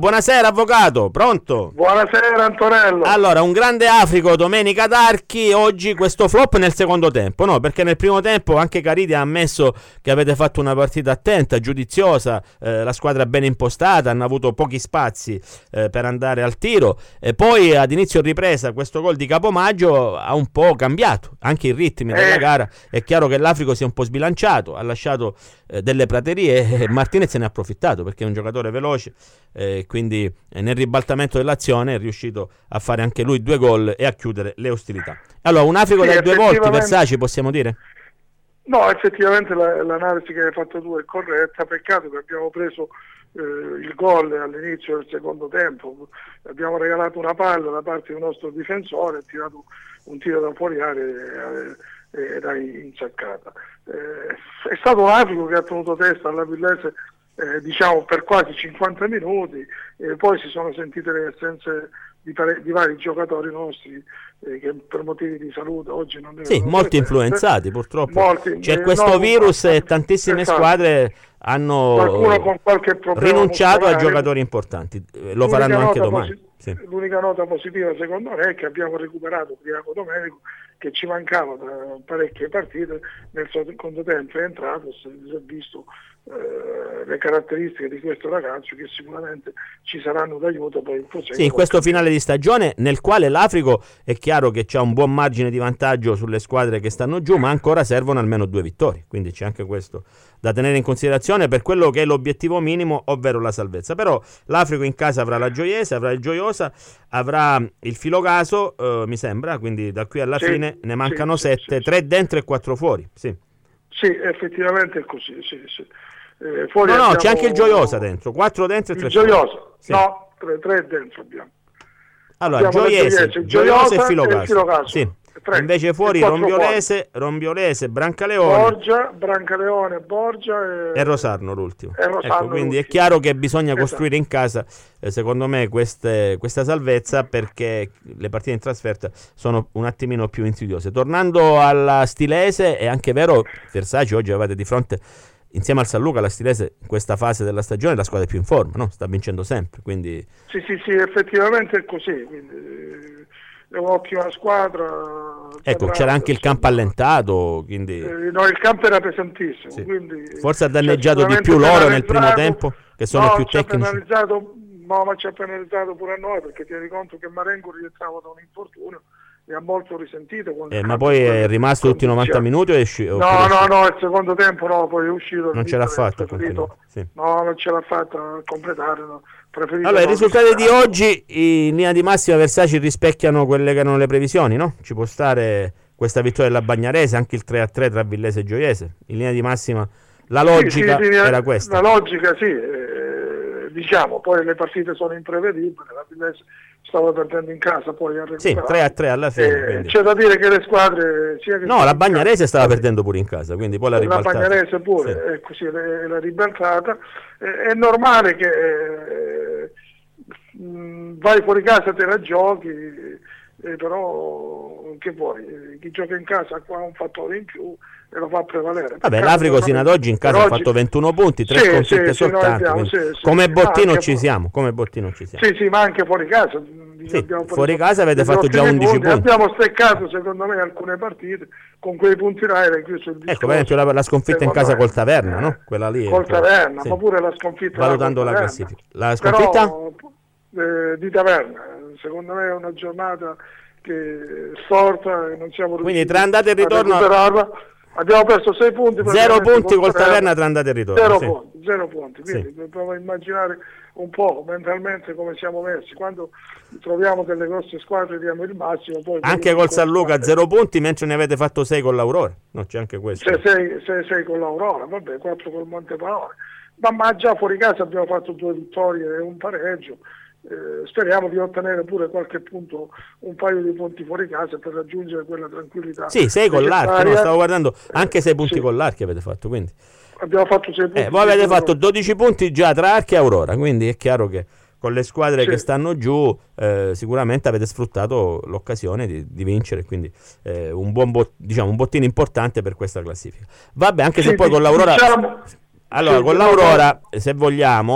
buonasera avvocato, pronto? Buonasera Antonello. Allora, un grande Africo domenica d'Archi, oggi questo flop nel secondo tempo, no? Perché nel primo tempo anche Caridi ha ammesso che avete fatto una partita attenta, giudiziosa, la squadra ben impostata, hanno avuto pochi spazi per andare al tiro, e poi ad inizio ripresa questo gol di Capomaggio ha un po' cambiato anche i ritmi della gara. È chiaro che l'Africo si è un po' sbilanciato, ha lasciato delle praterie e Martinez se ne ha approfittato perché è un giocatore veloce, quindi nel ribaltamento dell'azione è riuscito a fare anche lui 2 gol e a chiudere le ostilità. Allora, un Africo dai 2 volti, Versace, possiamo dire? No, effettivamente l'analisi che hai fatto tu è corretta, peccato che abbiamo preso il gol all'inizio del secondo tempo, abbiamo regalato una palla da parte del nostro difensore, ha tirato un tiro da fuori area era insaccata. È stato un Africo che ha tenuto testa alla Villese diciamo per quasi 50 minuti, e poi si sono sentite le assenze di vari giocatori nostri che per motivi di salute oggi non devono. Sì, molti influenzati purtroppo. C'è questo virus e tantissime squadre hanno con qualche rinunciato a giocatori importanti, lo faranno anche domani. Sì. L'unica nota positiva secondo me è che abbiamo recuperato Priaco Domenico, che ci mancava da parecchie partite, nel secondo tempo è entrato, si è visto le caratteristiche di questo ragazzo che sicuramente ci saranno d'aiuto per il proseguo. Sì, in questo finale di stagione nel quale l'Africo è chiaro che c'ha un buon margine di vantaggio sulle squadre che stanno giù, ma ancora servono almeno 2 vittorie, quindi c'è anche questo da tenere in considerazione per quello che è l'obiettivo minimo, ovvero la salvezza. Però l'Africo in casa avrà la Gioiese, avrà il Gioiosa, avrà il Filocaso, mi sembra, quindi da qui alla fine ne mancano 7, 3 dentro e 4 fuori. Sì, effettivamente è così, sì. Fuori no, abbiamo... c'è anche il Gioiosa dentro, 4 dentro e 3 fuori. Il Gioiosa, sì. No, 3 dentro abbiamo. Allora, Gioiese, Gioiosa e Filocaso. Sì. Invece fuori Rombiolese, Brancaleone, Borgia e Rosarno l'ultimo. Ecco, quindi è chiaro che bisogna costruire in casa, secondo me, questa salvezza, perché le partite in trasferta sono un attimino più insidiose. Tornando alla Stilese, è anche vero, Versace, oggi avete di fronte, insieme al San Luca, la Stilese in questa fase della stagione è la squadra più in forma, no? Sta vincendo sempre, quindi... Sì, effettivamente è così, quindi... è un'ottima squadra. Ecco, c'era anche il campo allentato, quindi... no, il campo era pesantissimo, sì. Quindi forse ha danneggiato di più loro nel primo tempo, che sono più tecnici. Ma ci ha penalizzato pure a noi, perché ti rendi conto che Marengo rientrava da un infortunio e ha molto risentito. Ma poi è rimasto tutti i 90 minuti o è uscito? No, il secondo tempo no, poi è uscito. Non ce l'ha fatta. Sì. No, non ce l'ha fatta a completare, no. Allora, i risultati di oggi in linea di massima, Versace, rispecchiano quelle che erano le previsioni, no? Ci può stare questa vittoria della Bagnarese, anche il 3-3 tra Villese e Gioiese. In linea di massima la logica era questa. La logica diciamo, poi le partite sono imprevedibili, la Villese stava perdendo in casa, poi ha recuperato. Sì, 3-3 alla fine. C'è da dire che le squadre... la Bagnarese stava perdendo pure in casa, quindi poi l'ha ribaltata. La Bagnarese pure, così l'ha ribaltata. È normale che vai fuori casa, te la giochi, però che vuoi? Chi gioca in casa ha un fattore in più e lo fa prevalere. Vabbè, l'Africo sino ad oggi in casa ha fatto 21 punti, 3 sconfitte soltanto. Come bottino ci siamo. Sì, ma anche fuori casa. Fuori casa avete fatto già 11 punti. Abbiamo steccato, secondo me, alcune partite con quei punti là. Era chiuso il discorso. Ecco, per esempio la sconfitta in casa col Taverna, no? Quella lì. Col Taverna, ma pure la sconfitta. Valutando la classifica. La sconfitta? Di Taverna, secondo me è una giornata che storta e non siamo riusciti. Quindi tra andata e ritorno abbiamo perso 6 punti. 0 punti col Taverna tra andata e ritorno. 0 punti, quindi proviamo a immaginare un po' mentalmente come siamo messi. Quando troviamo delle grosse squadre diamo il massimo. Poi anche col San Luca 0 punti, mentre ne avete fatto 6 con l'Aurora. No, c'è anche questo. 6 con l'Aurora, vabbè, 4 col Montepaone. Ma già fuori casa abbiamo fatto 2 vittorie e un pareggio. Speriamo di ottenere pure qualche punto, un paio di punti fuori casa per raggiungere quella tranquillità. Sì, 6 con l'Archi, no, stavo guardando, anche 6 punti con l'Archi avete fatto, quindi abbiamo fatto 6 punti. Voi avete fatto 12 punti già tra Archi e Aurora, quindi è chiaro che con le squadre che stanno giù sicuramente avete sfruttato l'occasione di vincere, quindi un buon un bottino importante per questa classifica. Vabbè, anche se poi con l'Aurora... Allora, con l'Aurora, se vogliamo,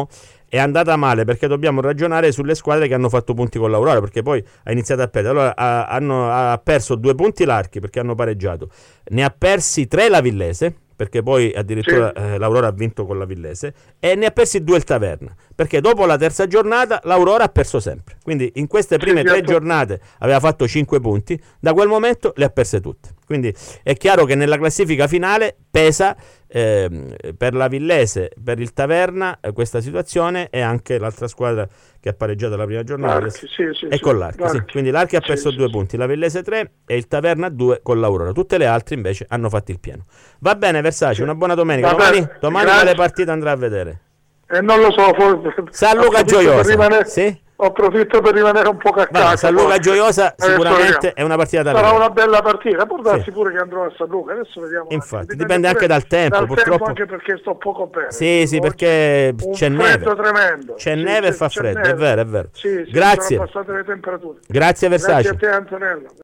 è andata male perché dobbiamo ragionare sulle squadre che hanno fatto punti con l'Aurora, perché poi ha iniziato a perdere. Allora ha perso 2 punti l'Archi perché hanno pareggiato, ne ha persi 3 la Villese perché poi addirittura l'Aurora ha vinto con la Villese, e ne ha persi 2 il Taverna perché dopo la terza giornata l'Aurora ha perso sempre, quindi in queste prime 3 giornate aveva fatto 5 punti, da quel momento le ha perse tutte, quindi è chiaro che nella classifica finale pesa per la Villese, per il Taverna questa situazione, e anche l'altra squadra che ha pareggiato la prima giornata è con l'Archi, quindi l'Archi ha perso 2 punti, la Villese 3 e il Taverna 2 con l'Aurora, tutte le altre invece hanno fatto il pieno. Va bene Versace, una buona domenica. Domani quale partita andrà a vedere? Non lo so, San Luca Gioiosa, sì? Approfitto per rimanere un po' a casa. San Luca Gioiosa sicuramente è una partita da sarà vedere. Una bella partita, può darsi pure che andrò a San Luca, adesso vediamo. Infatti dipende anche dal tempo, purtroppo. Anche perché sto poco bene. Sì, perché c'è neve. Tremendo. C'è neve e fa freddo, neve. È vero. Sì, grazie. sono passate le temperature. Grazie Versace. Grazie a te Antonello.